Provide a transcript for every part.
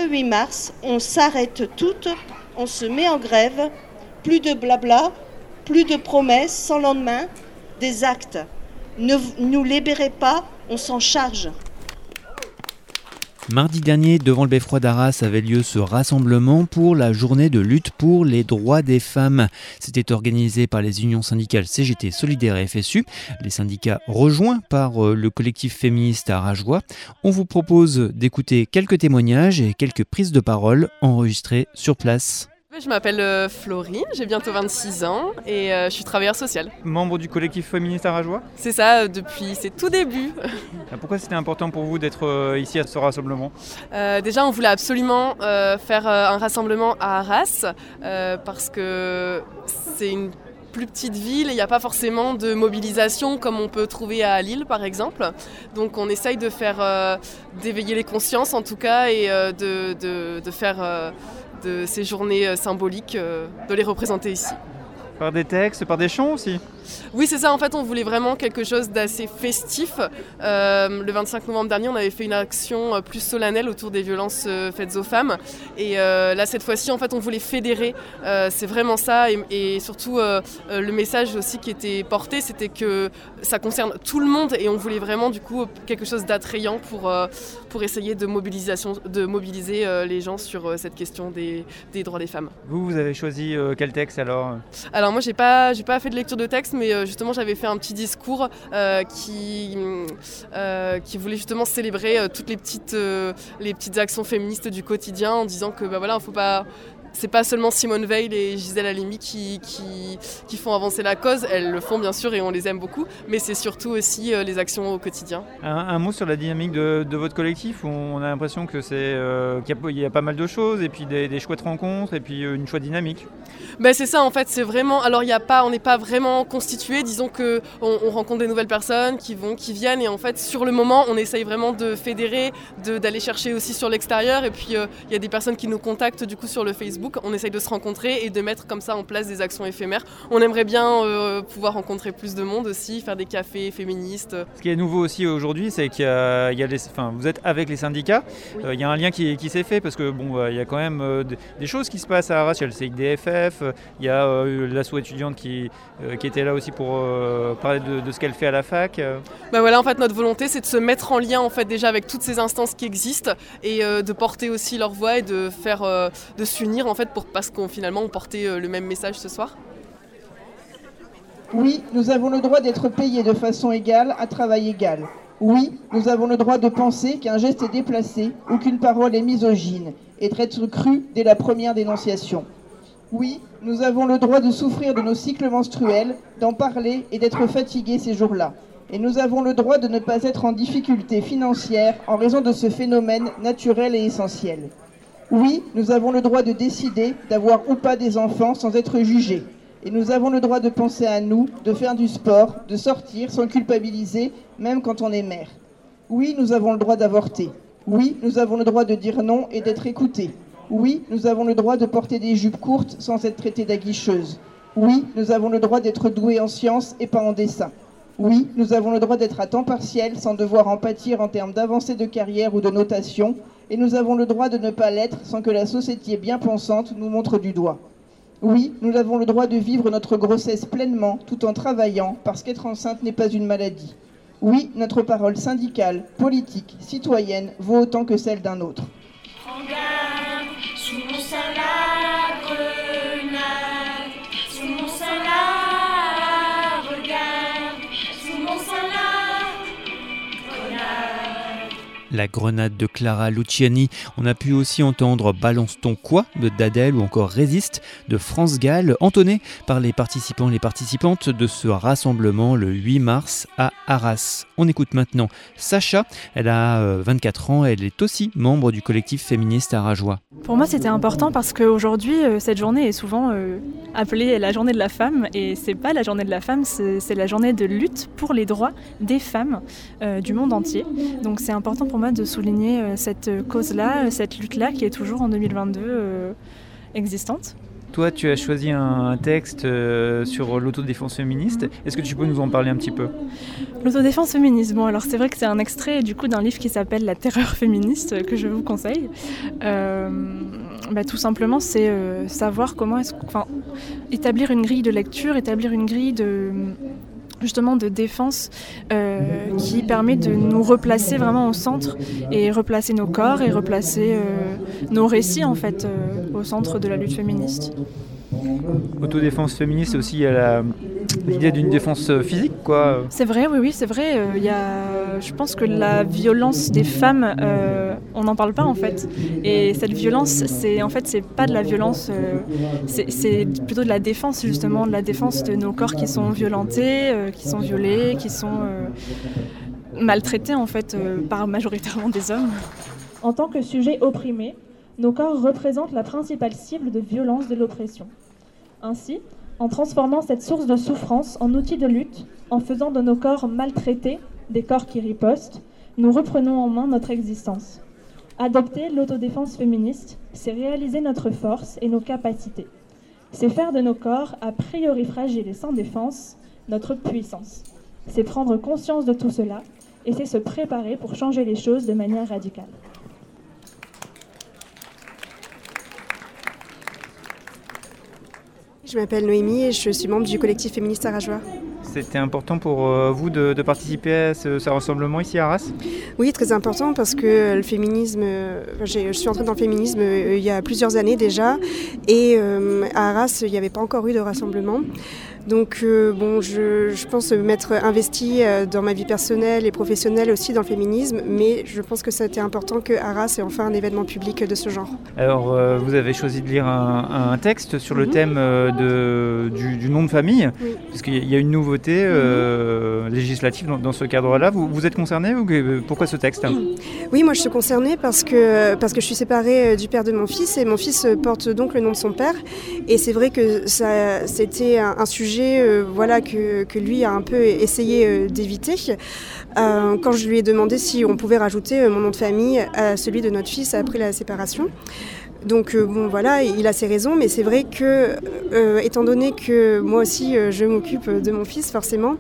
ce 8 mars, on s'arrête toutes, on se met en grève, plus de blabla, plus de promesses sans lendemain, des actes. Ne nous libérez pas, on s'en charge. Mardi dernier, devant le beffroi d'Arras, avait lieu ce rassemblement pour la journée de lutte pour les droits des femmes. C'était organisé par les unions syndicales CGT Solidaire et FSU, les syndicats rejoints par le collectif féministe Arajois. On vous propose d'écouter quelques témoignages et quelques prises de parole enregistrées sur place. Je m'appelle Florine, j'ai bientôt 26 ans et je suis travailleuse sociale. Membre du collectif féministe Arajois ? C'est ça, depuis ses tout débuts. Pourquoi c'était important pour vous d'être ici à ce rassemblement ? Déjà, on voulait absolument faire un rassemblement à Arras parce que c'est une plus petite ville et il n'y a pas forcément de mobilisation comme on peut trouver à Lille par exemple. Donc on essaye de faire d'éveiller les consciences en tout cas et de faire de ces journées symboliques, de les représenter ici. Par des textes, par des chants aussi ? Oui, c'est ça. En fait, on voulait vraiment quelque chose d'assez festif. Le 25 novembre dernier, on avait fait une action plus solennelle autour des violences faites aux femmes. Et là, cette fois-ci, en fait, on voulait fédérer. C'est vraiment ça. Et surtout, le message aussi qui était porté, c'était que ça concerne tout le monde. Et on voulait vraiment, du coup, quelque chose d'attrayant pour essayer de mobiliser les gens sur cette question des droits des femmes. Vous avez choisi quel texte alors ? Alors moi, j'ai pas fait de lecture de texte, mais justement, j'avais fait un petit discours qui voulait justement célébrer toutes les petites actions féministes du quotidien en disant que faut pas... C'est pas seulement Simone Veil et Gisèle Halimi qui font avancer la cause, elles le font bien sûr et on les aime beaucoup, mais c'est surtout aussi les actions au quotidien. Un mot sur la dynamique de votre collectif, où on a l'impression que qu'il y a pas mal de choses et puis des chouettes rencontres et puis une chouette dynamique. C'est ça en fait, c'est vraiment. Alors on n'est pas vraiment constitué, disons que on rencontre des nouvelles personnes qui viennent et en fait sur le moment on essaye vraiment de fédérer, d'aller chercher aussi sur l'extérieur et puis il y a des personnes qui nous contactent du coup sur le Facebook. On essaye de se rencontrer et de mettre comme ça en place des actions éphémères. On aimerait bien pouvoir rencontrer plus de monde aussi, faire des cafés féministes. Ce qui est nouveau aussi aujourd'hui, c'est qu'il y a vous êtes avec les syndicats. Oui. Il y a un lien qui s'est fait parce que il y a quand même des choses qui se passent à Arras. Il y a le CIDFF, il y a l'asso étudiante qui était là aussi pour parler de ce qu'elle fait à la fac. En fait, notre volonté, c'est de se mettre en lien en fait déjà avec toutes ces instances qui existent et de porter aussi leur voix et de s'unir en fait parce qu'on finalement on portait le même message ce soir. Oui, nous avons le droit d'être payés de façon égale à travail égal. Oui, nous avons le droit de penser qu'un geste est déplacé ou qu'une parole est misogyne et d'être cru dès la première dénonciation. Oui, nous avons le droit de souffrir de nos cycles menstruels, d'en parler et d'être fatigués ces jours-là. Et nous avons le droit de ne pas être en difficulté financière en raison de ce phénomène naturel et essentiel. Oui, nous avons le droit de décider d'avoir ou pas des enfants sans être jugés. Et nous avons le droit de penser à nous, de faire du sport, de sortir sans culpabiliser, même quand on est mère. Oui, nous avons le droit d'avorter. Oui, nous avons le droit de dire non et d'être écoutés. Oui, nous avons le droit de porter des jupes courtes sans être traités d'aguicheuse. Oui, nous avons le droit d'être doués en sciences et pas en dessin. Oui, nous avons le droit d'être à temps partiel sans devoir en pâtir en termes d'avancée de carrière ou de notation. Et nous avons le droit de ne pas l'être sans que la société bien pensante nous montre du doigt. Oui, nous avons le droit de vivre notre grossesse pleinement tout en travaillant parce qu'être enceinte n'est pas une maladie. Oui, notre parole syndicale, politique, citoyenne vaut autant que celle d'un autre. Regarde, sous mon sein la grenade, sous mon sein la, regarde, sous mon sein la grenade. La grenade de Clara Luciani. On a pu aussi entendre Balance ton quoi de d'Adèle ou encore Résiste de France Gall, entonné par les participants et les participantes de ce rassemblement le 8 mars à Arras. On écoute maintenant Sacha, elle a 24 ans, elle est aussi membre du collectif féministe Arajois. Pour moi c'était important parce qu'aujourd'hui cette journée est souvent appelée la journée de la femme et c'est pas la journée de la femme, c'est la journée de lutte pour les droits des femmes du monde entier. Donc c'est important pour moi de souligner cette cause-là, cette lutte-là qui est toujours en 2022 existante. Toi, tu as choisi un texte sur l'autodéfense féministe. Est-ce que tu peux nous en parler un petit peu ? L'autodéfense féministe, bon alors c'est vrai que c'est un extrait du coup d'un livre qui s'appelle La terreur féministe que je vous conseille. Tout simplement c'est savoir comment établir une grille de lecture, établir une grille de défense qui permet de nous replacer vraiment au centre et replacer nos corps et replacer nos récits en fait au centre de la lutte féministe. Autodéfense féministe, c'est aussi l'idée d'une défense physique, quoi. C'est vrai, oui, c'est vrai. Je pense que la violence des femmes, on n'en parle pas en fait. Et cette violence, c'est pas de la violence, c'est plutôt de la défense justement, de la défense de nos corps qui sont violentés, qui sont violés, qui sont maltraités en fait par majoritairement des hommes. En tant que sujet opprimé, nos corps représentent la principale cible de violence de l'oppression. Ainsi, en transformant cette source de souffrance en outil de lutte, en faisant de nos corps maltraités des corps qui ripostent, nous reprenons en main notre existence. Adopter l'autodéfense féministe, c'est réaliser notre force et nos capacités. C'est faire de nos corps, a priori fragiles et sans défense, notre puissance. C'est prendre conscience de tout cela et c'est se préparer pour changer les choses de manière radicale. Je m'appelle Noémie et je suis membre du collectif féministe Arrageois. C'était important pour vous de participer à ce rassemblement ici à Arras ? Oui, très important parce que le féminisme, je suis entrée dans le féminisme il y a plusieurs années déjà et à Arras, il n'y avait pas encore eu de rassemblement. Donc je pense m'être investie dans ma vie personnelle et professionnelle aussi dans le féminisme, mais je pense que ça a été important que Arras ait enfin un événement public de ce genre. Alors vous avez choisi de lire un texte sur le thème du nom de famille, oui. Parce qu'il y a une nouveauté législative dans ce cadre-là. Vous êtes concernée ou pourquoi ce texte ? Oui, moi je suis concernée parce que je suis séparée du père de mon fils et mon fils porte donc le nom de son père et c'est vrai que c'était un sujet que lui a un peu essayé d'éviter. Quand je lui ai demandé si on pouvait rajouter mon nom de famille à celui de notre fils après la séparation. Donc il a ses raisons, mais c'est vrai que, étant donné que moi aussi je m'occupe de mon fils, forcément,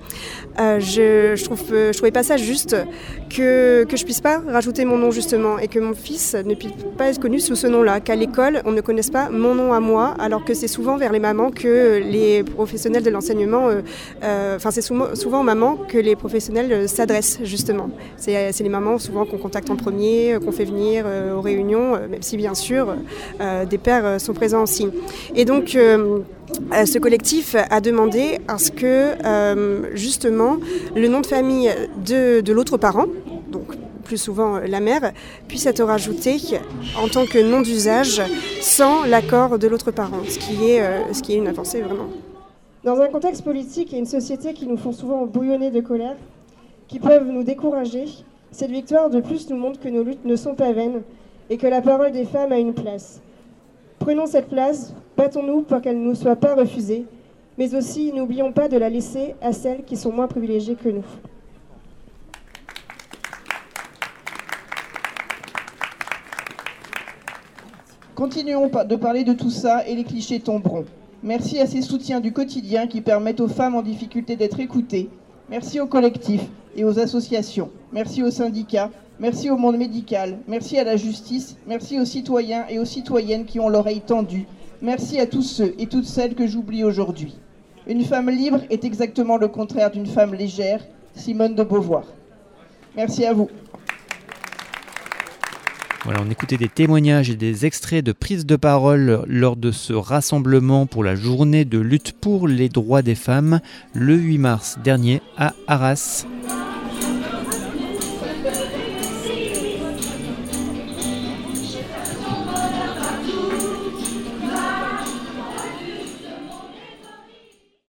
je trouvais pas ça juste que je puisse pas rajouter mon nom justement et que mon fils ne puisse pas être connu sous ce nom-là, qu'à l'école on ne connaisse pas mon nom à moi, alors que c'est souvent vers les mamans que les professionnels de l'enseignement, c'est souvent aux mamans que les professionnels s'adressent justement. C'est les mamans souvent qu'on contacte en premier, qu'on fait venir aux réunions, même si bien sûr des pères sont présents aussi. Et donc ce collectif a demandé à ce que justement le nom de famille de l'autre parent, donc plus souvent la mère, puisse être rajouté en tant que nom d'usage sans l'accord de l'autre parent, ce qui est une avancée vraiment. Dans un contexte politique et une société qui nous font souvent bouillonner de colère, qui peuvent nous décourager, cette victoire de plus nous montre que nos luttes ne sont pas vaines et que la parole des femmes a une place. Prenons cette place, battons-nous pour qu'elle ne nous soit pas refusée, mais aussi n'oublions pas de la laisser à celles qui sont moins privilégiées que nous. Continuons de parler de tout ça et les clichés tomberont. Merci à ces soutiens du quotidien qui permettent aux femmes en difficulté d'être écoutées. Merci aux collectifs et aux associations. Merci aux syndicats. Merci au monde médical. Merci à la justice. Merci aux citoyens et aux citoyennes qui ont l'oreille tendue. Merci à tous ceux et toutes celles que j'oublie aujourd'hui. Une femme libre est exactement le contraire d'une femme légère. Simone de Beauvoir. Merci à vous. Voilà, on écoutait des témoignages et des extraits de prises de parole lors de ce rassemblement pour la journée de lutte pour les droits des femmes le 8 mars dernier à Arras.